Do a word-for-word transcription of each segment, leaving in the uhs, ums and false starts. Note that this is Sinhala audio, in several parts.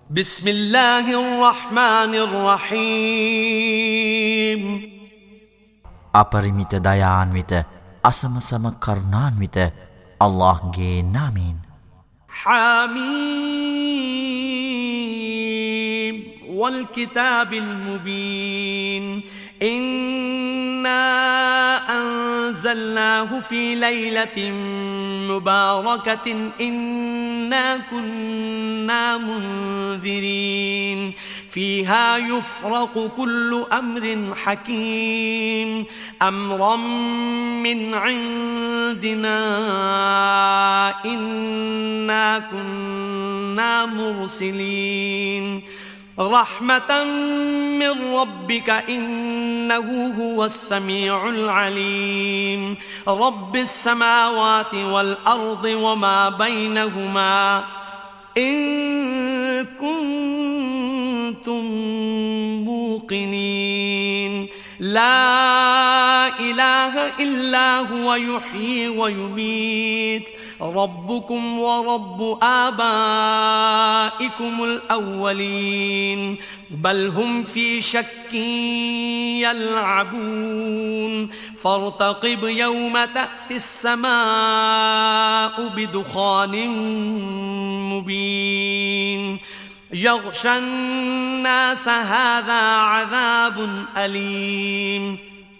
بسم الله الرحمن الرحيم අපරිමිත දයාන්විත අසමසම කරුණාන්විත අල්ලාහ්ගේ නාමයෙන් حميم والكتاب المبين إنا أنزلناه في ليلة مباركة إنا كنا منذرين فيها يفرق كل أمر حكيم أمرا من عندنا إنا كنا مرسلين رحمة من ربك إنه هو السميع العليم رب السماوات والأرض وما بينهما إن كنتم موقنين لا إله إلا هو يحيي ويميت ربكم ورب آبائكم الأولين بل هم في شك يلعبون فارتقب يوم تأتي السماء بدخان مبين يغشى الناس هذا عذاب أليم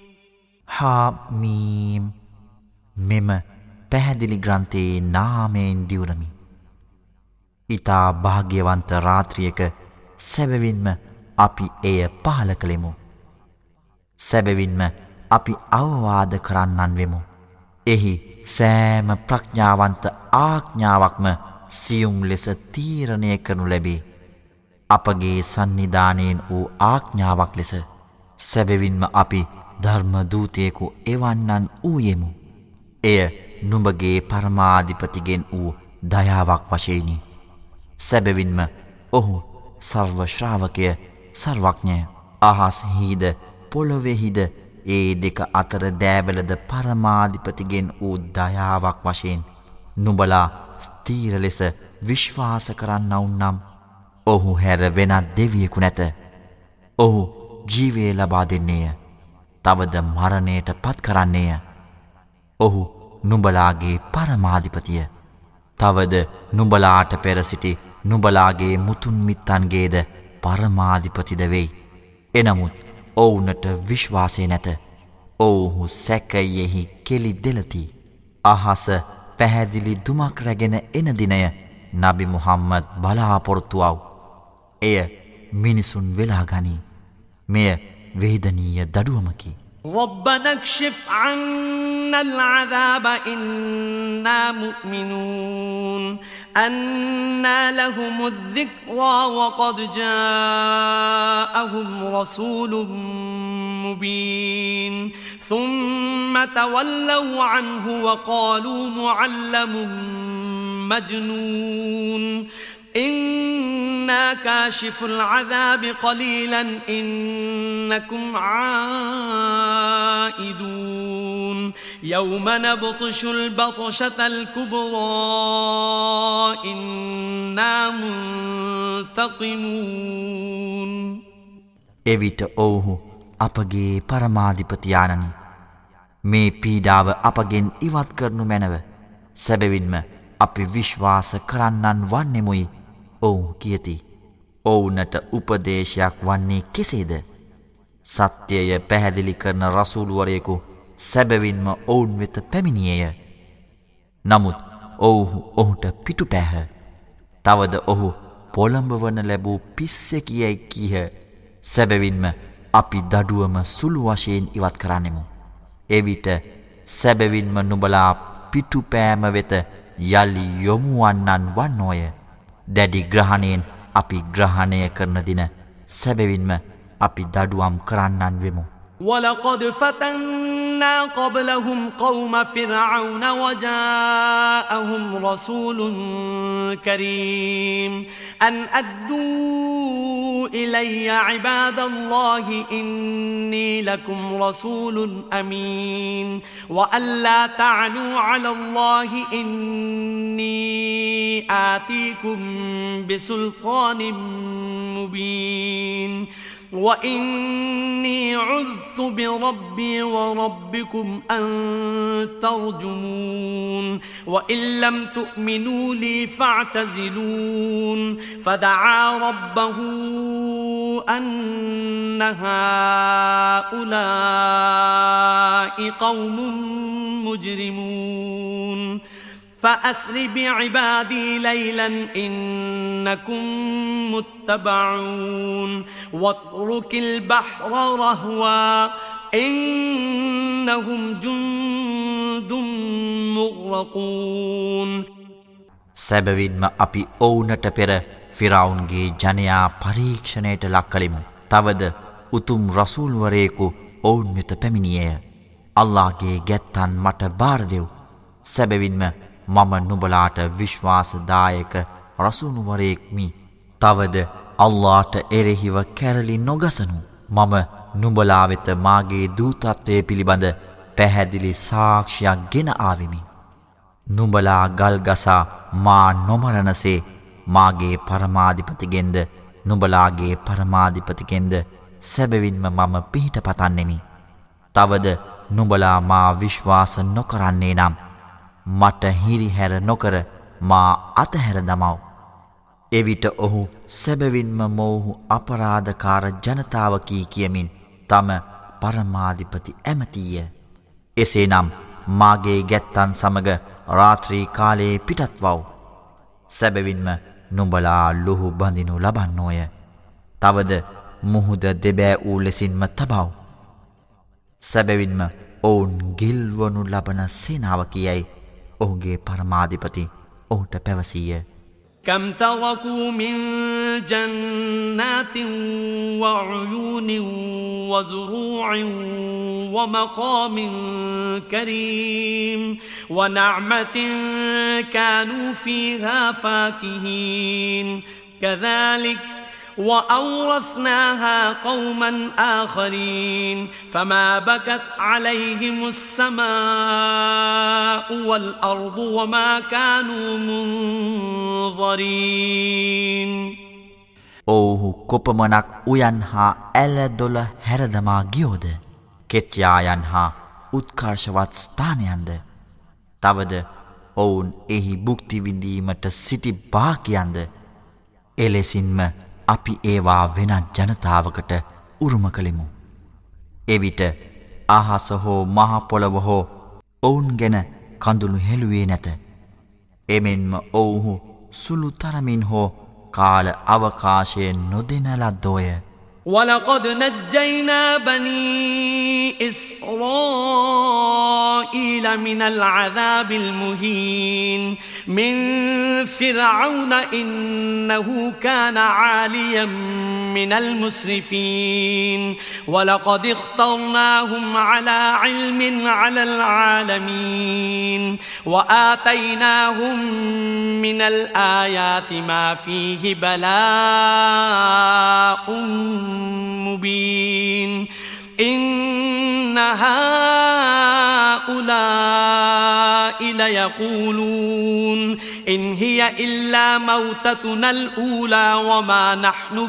حاميم මෙම පැහැදිලි ග්‍රන්ථයේ නාමයෙන් දිවුරමි. ඊතා භාග්‍යවන්ත රාත්‍රියක සැබවින්ම අපි එය පහල කළෙමු. සැබවින්ම අපි අවවාද කරන්නන් වෙමු. එහි සෑම ප්‍රඥාවන්ත ආඥාවක්ම සියුම් ලෙස තීරණය කරනු ලැබේ. අපගේ සන්නිධානයෙන් වූ ආඥාවක් ලෙස සැබවින්ම අපි ධර්ම දූතයෙකු එවන්නන් වූයෙමු. එය නුඹගේ පරමාධිපතිගෙන් වූ දයාවක් වශයෙනි. සැබවින්ම ඔහු සර්ව ශ්‍රාවකය සර්වඥය. අහස්හිද පොළොවෙහිද ඒ දෙක අතර දෑවලද පරමාධිපතිගෙන් වූ දයාවක් වශයෙන් නුඹලා ස්ථීර ලෙස විශ්වාස කරන්නවුන් නම් ඔහු හැර වෙනත් දෙවියෙකු නැත. ඔහු ජීවය ලබා දෙන්නේය. තවද මරණයට පත් කරන්නේය. ඔහු නුඹලාගේ පරමාධිපතිය. තවද නුඹලාට පෙර සිටි නුඹලාගේ මුතුන් මිත්තන්ගේද පරමාධිපතිද වෙයි. එනමුත් ඔවුනට විශ්වාසය නැත. ඔවුහු සැකයෙහි කෙලි දෙලති. අහස පැහැදිලි දුමක් රැගෙන එන දිනය නබි මුහම්මද් බලාපොරොත්තුවව්. එය මිනිසුන් වෙලා ගනී. මෙය වේදනීය දඩුවමකි. ربنا اكشف عنا العذاب إنا مؤمنون أنى لهم الذكرى وقد جاءهم رسول مبين ثم تولوا عنه وقالوا معلم مجنون إنا كاشف العذاب قليلا إنكم عائدون يوم نبطش البطشة الكبرى إنا منتقمون එවිට ඔවුහු අපගේ පරමාධිපතියාණනි මේ පීඩාව අපගෙන් ඉවත් කරනු මැනව. සැබවින්ම අපි විශ්වාස කරන්නන් වන්නෙමුයි. ඔවුහු කියති. ඔවුනට උපදේශයක් වන්නේ කෙසේද? සත්‍යය පැහැදිලි කරන රසූල්වරයෙකු සැබවින්ම ඔවුන් වෙත පැමිණියේය. නමුත් ඔවුහු ඔහුට පිටුපෑහ. තවද ඔහු පොළඹවන ලැබූ පිස්සෙකියයි කීහ. සැබවින්ම අපි දඩුවම සුළු වශයෙන් ඉවත් කරන්නෙමු. එවිට සැබවින්ම නුඹලා පිටුපෑම වෙත යලි යොමුවන්නන් වන්නෝය. දැඩි ග්‍රහණයෙන් අපි ග්‍රහණය කරන දින සැබවින්ම අපි දඩුවම් කරන්නන් වෙමු. وَلَقَدْ فَتَنَّا قَبْلَهُمْ قَوْمَ فِرْعَوْنَ وَجَاءَهُمْ رَسُولٌ كَرِيمٌ أَنْ أَدُّوا إِلَيَّ عِبَادَ اللَّهِ إِنِّي لَكُمْ رَسُولٌ أَمِينٌ وَأَلَّا تَعْلُوا عَلَى اللَّهِ إِنِّي آتيكم بسلطان مبين وإني عذت بربي وربكم أن ترجمون وإن لم تؤمنوا لي فاعتزلون فدعا ربه أن هؤلاء قوم مجرمون فأسر بعبادي ليلا إنكم متبعون واترك البحر رهوا إنهم جند مغرقون සැබවින්ම අපි ඔවුනට පෙර ෆිරාවුන්ගේ ජනයා පරීක්ෂණයට ලක් කළෙමු. තවද උතුම් රසූල්වරයෙකු ඔවුන් වෙත පැමිණියේය. අල්ලාහ්ගේ ගැත්තන් මට බාර දෙව්. සැබවින්ම මම නුඹලාට විශ්වාසදායක රසූල්වරයෙක්මි. තවද අල්ලාහ්ට එරෙහිව කැරලි නොගසනු. මම නුඹලා වෙත මාගේ දූතත්වය පිළිබඳ පැහැදිලි සාක්ෂියක් ගෙන ආවෙමි. නුඹලා ගල්ගසා මා නොමරණසේ මාගේ පරමාධිපතිගෙන්ද නුඹලාගේ පරමාධිපතිගෙන්ද සැබවින්ම මම පිහිට පතන්නෙමි. තවද නුඹලා මා විශ්වාස නොකරන්නේ නම් මට හිරිහැර නොකර මා අතහැර දමව්. එවිට ඔහු සැබවින්ම මොවුහු අපරාධකාර ජනතාවකී කියමින් තම පරමාධිපති ඇමතිය. එසේනම් මාගේ ගැත්තන් සමග රාත්‍රී කාලයේ පිටත්වව්. සැබවින්ම නුඹලා ලුහු බඳිනු ලබන්නෝය. තවද මුහුද දෙබෑ වූ ලෙසින්ම තබව්. සැබවින්ම ඔවුන් ගිල්වනු ලබන සේනාවකියයි ඔහුගේ පරමාධිපති ඔහුට පැවසීය. كم تركوا من جنات وعيون وزروع ومقام كريم ونعمة كانوا فيها فاكهين كذلك وأورثناها قوما آخرين فما بكت عليهم السماء والأرض وما كانوا منظرين ඔවුහු කොපමනක් උයන් හා ඇලදොල හැරදමා ගියෝද කෙත්යායන් හා උත්කර්ෂවත් ස්ථානයන්ද තවද ඔවුන් එහි බුක්තිවිඳීමට සිටි භාග්‍යයන්ද එලෙසින්ම අපි ඒවා වෙනත් ජනතාවකට උරුම කළෙමු. එවිට අහස හෝ මහපොළව හෝ ඔවුන් ගැන කඳුළු හෙළුවේ නැත. එමෙන්ම ඔවුහු සුළු තරමින් හෝ කාල අවකාශයෙන් නොදෙන ලද්දෝය. وَلَقَدْ نَجَّيْنَا بَنِي إِسْرَائِيلَ مِنَ الْعَذَابِ الْمُهِينِ مِنْ فِرْعَوْنَ إِنَّهُ كَانَ عَالِيًا مِنَ الْمُسْرِفِينَ وَلَقَدِ اخْتَرْنَاهُمْ عَلَى عِلْمٍ عَلَى الْعَالَمِينَ وَآتَيْنَاهُمْ مِنَ الْآيَاتِ مَا فِيهِ بَلَاءٌ مبين إن هؤلاء ليقولون إن هي إلا موتتنا الأولى وما نحن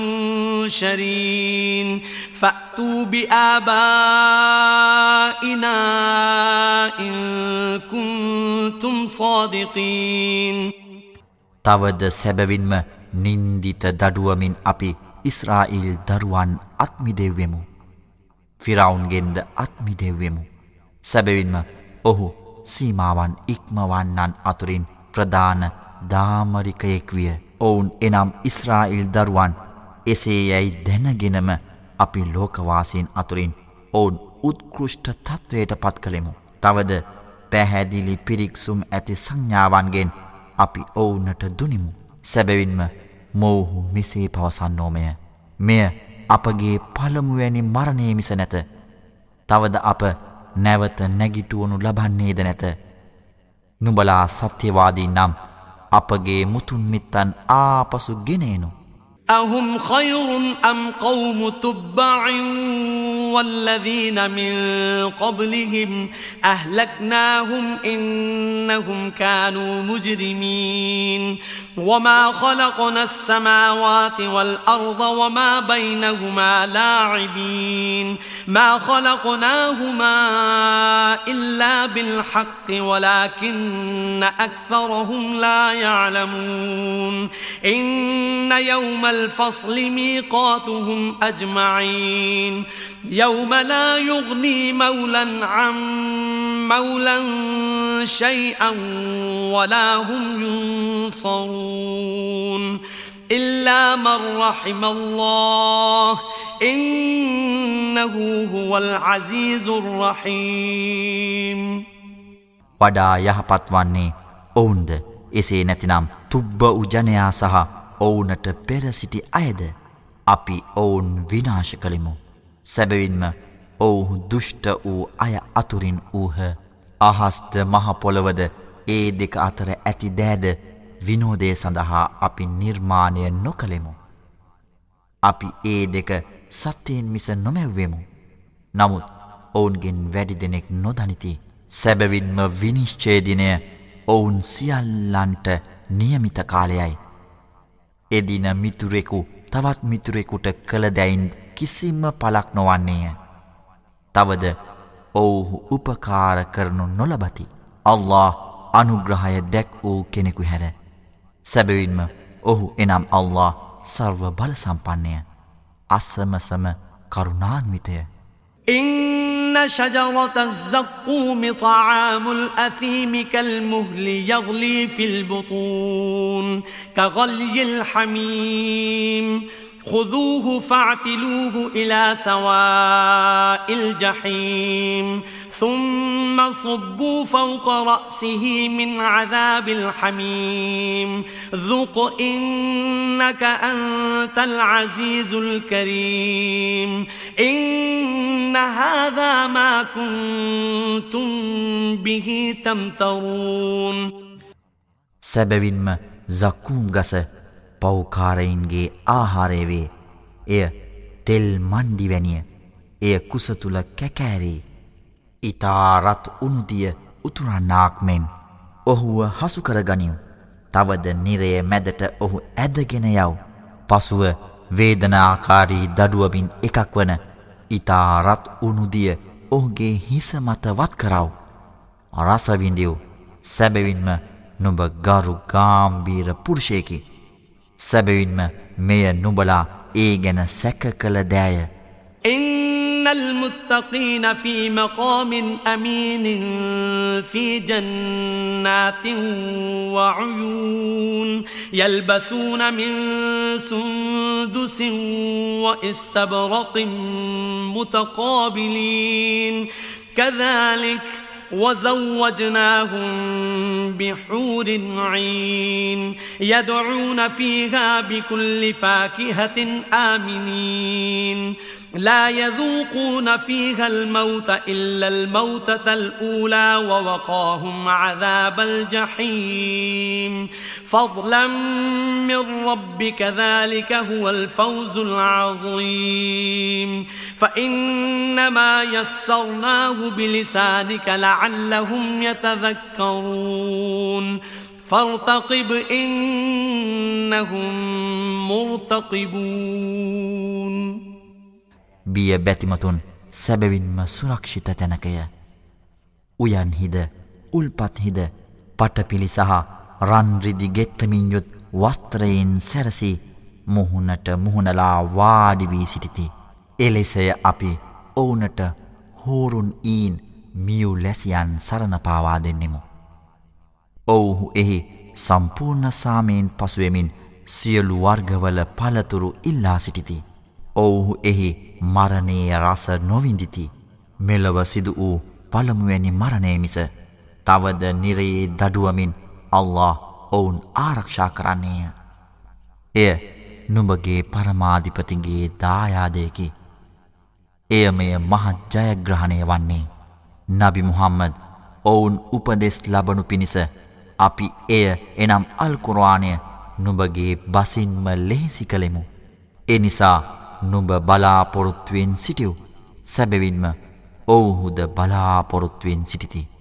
بمنشرين فأتوا بآبائنا إن كنتم صادقين තවද සැබවින්ම නින්දිත දඩුවමින් අපි ඉස්රායිල් දරුවන් අත්මිදෙව්වෙමු. ෆිරාවුන්ගෙන්ද අත්මිදෙව්වෙමු. සැබවින්ම ඔහු සීමාවන් ඉක්මවන්නන් අතුරින් ප්‍රධාන දාමරිකයෙක් විය. ඔවුන් එනම් ඉස්රායිල් දරුවන් එසේ යැයි දැනගෙනම අපි ලෝකවාසීන් අතුරින් ඔවුන් උත්කෘෂ්ඨ තත්වයට පත් කළෙමු. තවද පැහැදිලි පිරික්සුම් ඇති සංඥාවන්ගෙන් අපි ඔවුනට දුනිමු. සැබවින්ම මොවුහු මෙසේ පවසන්නෝමය. මෙය අපගේ පළමුවැනි මරණය මිස නැත. තවද අප නැවත නැගිටුවනු ලබන්නේද නැත. නුඹලා සත්‍යවාදී නම් අපගේ මුතුන් මිත්තන් ආපසු ගෙනේනු. أهم خير أم قوم تبع والذين من قبلهم أهلكناهم إنهم كانوا مجرمين وما خلقنا السماوات والأرض وما بينهما لاعبين ما خلقناهما إلا بالحق ولكن أكثرهم لا يعلمون إن يوم الفصل ميقاتهم أجمعين يوم لا يغني مولا عن مولا شيئا ولا هم ينصرون إلا من رحم الله إنه هو العزيز الرحيم වඩා යහපත් වන්නේ ඔවුන්ද එසේ නැතිනම් තුබ්බ උජනයා සහ ඔවුනට පෙර සිටි අයද අපි ඔවුන් විනාශ කළෙමු සැබවින්ම ඔවුහු දුෂ්ට වූ අය අතුරින් වූහ අහස්ත මහ පොළවද ඒ දෙක අතර ඇති දෑද විනෝදය සඳහා අපි නිර්මාණය නොකළෙමු අපි ඒ දෙක සත්‍යයෙන් මිස නොමැව්වෙමු නමුත් ඔවුන්ගෙන් වැඩි දෙනෙක් නොදනිති සැබවින්ම විනිශ්චය දිනය ඔවුන් සියල්ලන්ට නියමිත කාලයයි එදින මිතුරෙකු තවත් මිතුරෙකුට කළ දැයින් කිසිම පලක් නොවන්නේය තවද ඔවුහු උපකාර කරනු නොලබති අල්له අනුග්‍රහය දැක් වූ කෙනෙකු හැර සැබවින්ම ඔහු එනම් අල්له සර්ව බල සම්පන්නය අසමසම කරුණාන්විතය إن شجرة الزقوم طعام الأثيم كالمهل يغلي في البطون كغلي الحميم خذوه فاعتلوه إلى سواء الجحيم ثم صبوا فوق رأسه من عذاب الحميم ذق إنك أنت العزيز الكريم إن هذا ما كنتم به تمترون සැබවින්ම zakum ගස පෞකාරයින්ගේ ආහාරය වේ එය තෙල් මණ්ඩි වැනිය එය කුස තුල කැකෑරේ ඉතාරත් උනුදිය උතුරන්නාක් මෙන් ඔහුව හසු කරගනිව් තවද නිරය මැදට ඔහු ඇදගෙන යව් පසුව වේදනාකාරී දඩුවමින් එකක් වන ඉතාරත් උනුදිය ඔහුගේ හිස මත වත් කරව රස විඳිව් සැබවින්ම නුඹ ගරු ගාම්භීර පුරුෂයෙකි සැබවින්ම මෙය නුඹලා ඒ ගැන සැක කළ දෑය إن المتقين في مقام أمين في جنات وعيون يلبسون من سندس وإستبرق متقابلين كذلك وزوجناهم بحور عين يدعون فيها بكل فاكهة آمنين لا يذوقون فيها الموت إلا الموتة الأولى ووقاهم عذاب الجحيم فضلا من ربك ذلك هو الفوز العظيم فإنما يسرناه بلسانك لعلهم يتذكرون فارتقب إنهم مرتقبون බිය බැතිමතුන් සැබවින්ම සුරක්ෂිත තැනකය උයන් හිද උල්පත් හිද පටපිලි සහ රන් රිදි ගෙත්තමින් යුත් වස්ත්‍රයෙන් සැරසී මුහුණට මුහුණලා වාඩි වී සිටිති එලෙසය අපි ඔවුනට හෝරුන් ඊන් මියු ලැසියන් සරණ පාවා දෙන්නෙමු ඔවුහු එහි සම්පූර්ණ සාමයෙන් පසුවෙමින් සියලු වර්ගවල පළතුරු ඉල්ලා සිටිති ඔවුහු එහි මරණයේ රස නොවිඳිති මෙලව සිදු වූ පළමුවැනි මරණය මිස තවද නිරයේ දඩුවමින් අල්له ඔවුන් ආරක්ෂා කරන්නේය එය නුඹගේ පරමාධිපතිගේ දායාදයකි එය මෙය මහත් ජයග්‍රහණය වන්නේ නබි මුහම්මද් ඔවුන් උපදෙස් ලබනු පිණිස අපි එය එනම් අල් කුර්ආනය නුඹගේ බසින්ම ලෙහෙසි කළෙමු එනිසා නුඹ බලාපොරොත්තුවෙන් සිටිව් සැබවින්ම ඔවුහුද බලාපොරොත්තුවෙන් සිටිති.